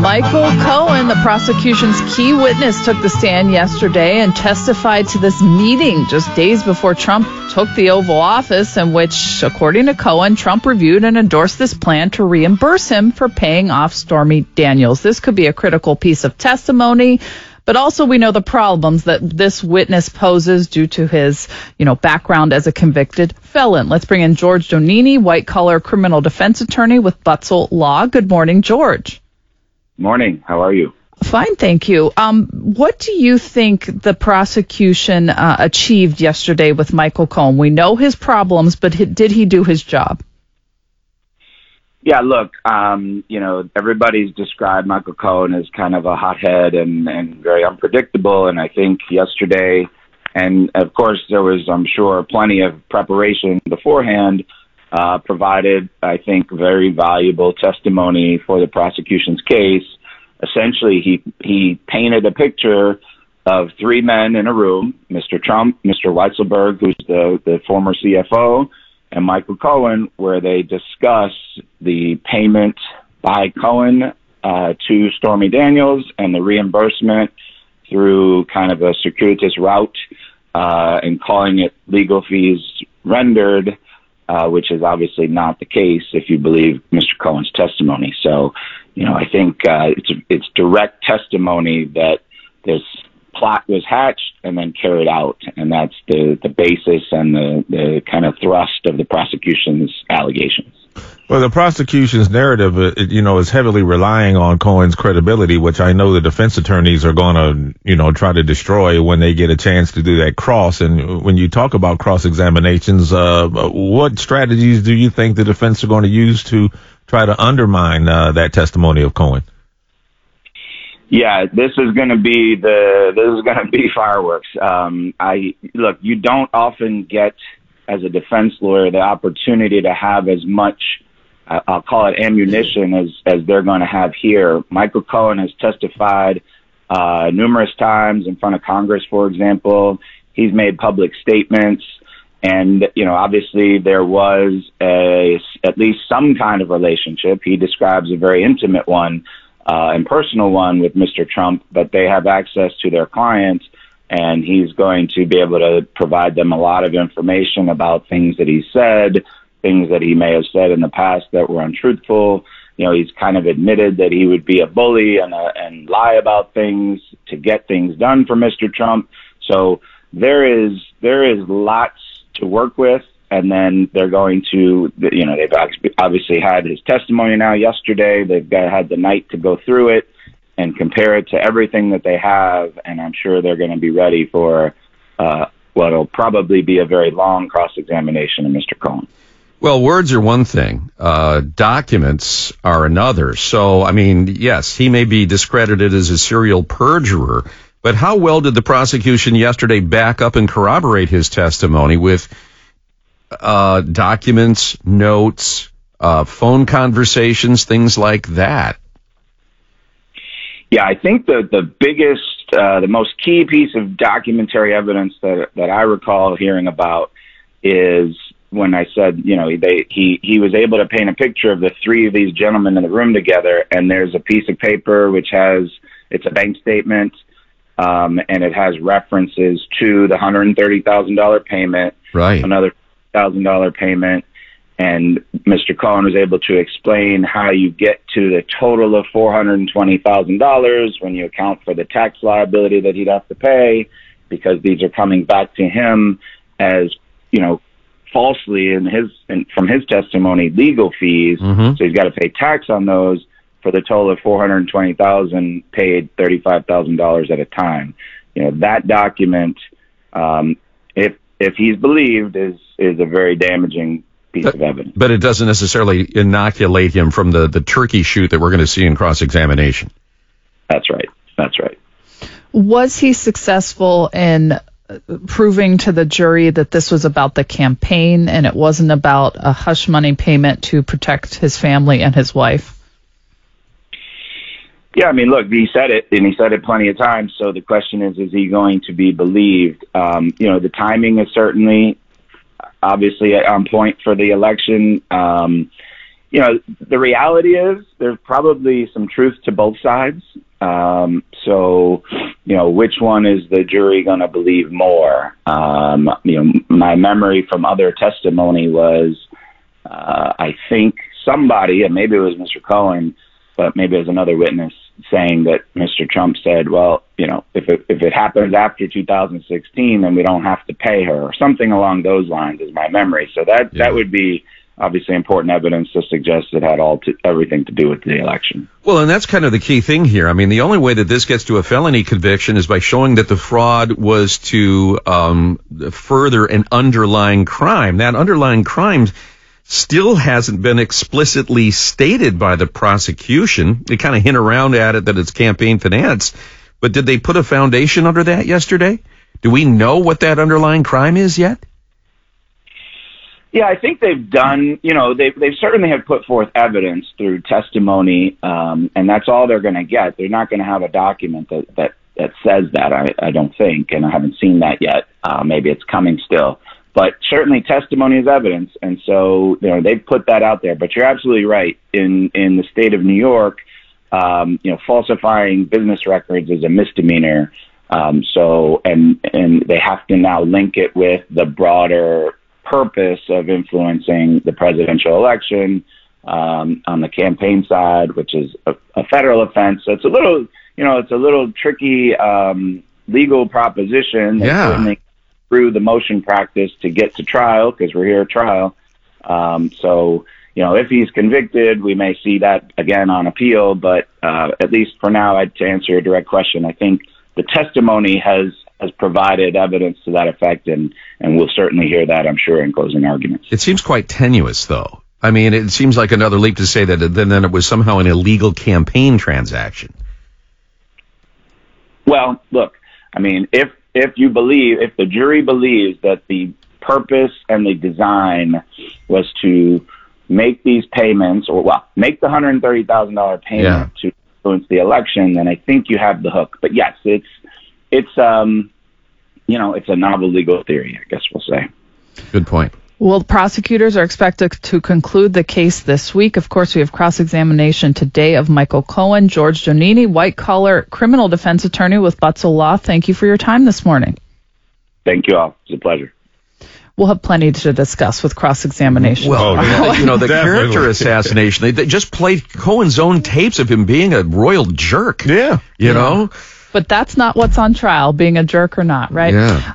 Michael Cohen, the prosecution's key witness, took the stand yesterday and testified to this meeting just days before Trump took the Oval Office, in which, according to Cohen, Trump reviewed and endorsed this plan to reimburse him for paying off Stormy Daniels. This could be a critical piece of testimony, but also we know the problems that this witness poses due to his, background as a convicted felon. Let's bring in George Donini, white-collar criminal defense attorney with Butzel Law. Good morning, George. Morning. How are you? Fine, thank you. What do you think the prosecution achieved yesterday with Michael Cohen? We know his problems, but did he do his job? Yeah, look, everybody's described Michael Cohen as kind of a hothead and very unpredictable. And I think yesterday, and of course there was, I'm sure, plenty of preparation beforehand, provided, I think, very valuable testimony for the prosecution's case. Essentially, he painted a picture of three men in a room: Mr. Trump, Mr. Weisselberg, who's the former CFO, and Michael Cohen, where they discuss the payment by Cohen to Stormy Daniels and the reimbursement through kind of a circuitous route, and calling it legal fees rendered, which is obviously not the case if you believe Mr. Cohen's testimony. So, I think it's direct testimony that this plot was hatched and then carried out, and that's the basis and the kind of thrust of the prosecution's allegations. Well, the prosecution's narrative, is heavily relying on Cohen's credibility, which I know the defense attorneys are going to, try to destroy when they get a chance to do that cross. And when you talk about cross-examinations, what strategies do you think the defense are going to use to try to undermine that testimony of Cohen? Yeah, this is going to be fireworks. You don't often get, as a defense lawyer, the opportunity to have as much, I'll call it ammunition, as they're going to have here. Michael Cohen has testified numerous times in front of Congress, for example. He's made public statements, and obviously there was at least some kind of relationship. He describes a very intimate one and personal one with Mr. Trump, but they have access to their client, and he's going to be able to provide them a lot of information about things that he said, things that he may have said in the past that were untruthful. He's kind of admitted that he would be a bully and lie about things to get things done for Mr. Trump. So there is lots to work with. And then they're going to, they've obviously had his testimony now yesterday. They've had the night to go through it and compare it to everything that they have. And I'm sure they're going to be ready for what'll probably be a very long cross-examination of Mr. Cohen. Well, words are one thing. Documents are another. So, yes, he may be discredited as a serial perjurer, but how well did the prosecution yesterday back up and corroborate his testimony with documents, notes, phone conversations, things like that? Yeah, I think the biggest, the most key piece of documentary evidence that I recall hearing about is when I said, he was able to paint a picture of the three of these gentlemen in the room together, and there's a piece of paper it's a bank statement, and it has references to the $130,000 payment, right? Another $1,000 payment, and Mr. Cohen was able to explain how you get to the total of $420,000 when you account for the tax liability that he'd have to pay, because these are coming back to him as, falsely from his testimony, legal fees. Mm-hmm. So he's got to pay tax on those for the total of $420,000, paid $35,000 at a time. That document, if he's believed, is a very damaging piece of evidence. But it doesn't necessarily inoculate him from the turkey shoot that we're going to see in cross-examination. That's right. Was he successful in proving to the jury that this was about the campaign and it wasn't about a hush money payment to protect his family and his wife? Yeah, look, he said it, and he said it plenty of times. So the question is he going to be believed? The timing is certainly, obviously, on point for the election. the reality is there's probably some truth to both sides. So, which one is the jury going to believe more? My memory from other testimony was, I think somebody, and maybe it was Mr. Cohen, but maybe it was another witness, saying that Mr. Trump said, well, if it happens after 2016, then we don't have to pay her, or something along those lines is my memory. So that would be obviously important evidence to suggest it had everything to do with the election. Well, and that's kind of the key thing here. I mean, the only way that this gets to a felony conviction is by showing that the fraud was to further an underlying crime. That underlying crime still hasn't been explicitly stated by the prosecution. They kind of hint around at it that it's campaign finance. But did they put a foundation under that yesterday? Do we know what that underlying crime is yet? Yeah, I think they've done, they've certainly have put forth evidence through testimony, and that's all they're going to get. They're not going to have a document that says that, I don't think, and I haven't seen that yet. Maybe it's coming still. But certainly testimony is evidence, and so they've put that out there. But you're absolutely right. In the state of New York, falsifying business records is a misdemeanor. So they have to now link it with the broader purpose of influencing the presidential election on the campaign side, which is a federal offense. So it's a little tricky legal proposition. Yeah. Certainly through the motion practice to get to trial, because we're here at trial. So if he's convicted, we may see that again on appeal. But at least for now, to answer your direct question, I think the testimony has provided evidence to that effect, and we'll certainly hear that, I'm sure, in closing arguments. It seems quite tenuous, though. I mean, it seems like another leap to say that then it was somehow an illegal campaign transaction. Well, look, I mean, if the jury believes that the purpose and the design was to make these payments, make the $130,000 payment to influence the election, then I think you have the hook. But yes, it's a novel legal theory, I guess we'll say. Good point. Well, prosecutors are expected to conclude the case this week. Of course, we have cross-examination today of Michael Cohen. George Giannini, white-collar criminal defense attorney with Butzel Law. Thank you for your time this morning. Thank you all. It's a pleasure. We'll have plenty to discuss with cross-examination. Well, the character assassination, they just played Cohen's own tapes of him being a royal jerk. Yeah. You know? But that's not what's on trial, being a jerk or not, right? Yeah.